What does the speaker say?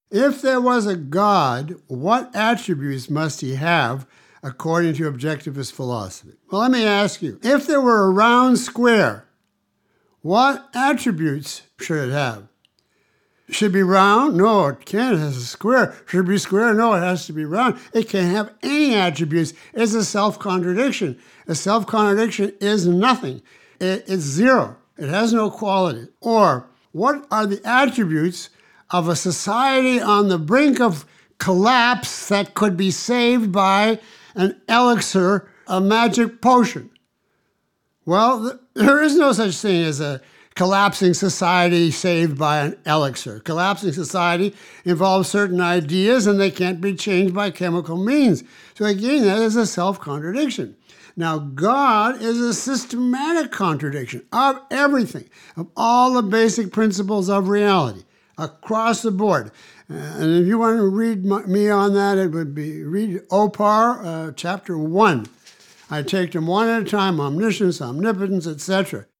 If there was a God, what attributes must he have according to objectivist philosophy? Well, let me ask you, if there were a round square, what attributes should it have? Should it be round? No, it can't. It has a square. Should it be square? No, it has to be round. It can't have any attributes. It's a self-contradiction. A self-contradiction is nothing. It's zero. It has no quality. Or what are the attributes of a society on the brink of collapse that could be saved by an elixir, a magic potion? Well, there is no such thing as a collapsing society saved by an elixir. Collapsing society involves certain ideas and they can't be changed by chemical means. So again, that is a self-contradiction. Now, God is a systematic contradiction of everything, of all the basic principles of reality, across the board. And if you want to read me on that, it would be read Opar, chapter 1. I take them one at a time: omniscience, omnipotence, etc.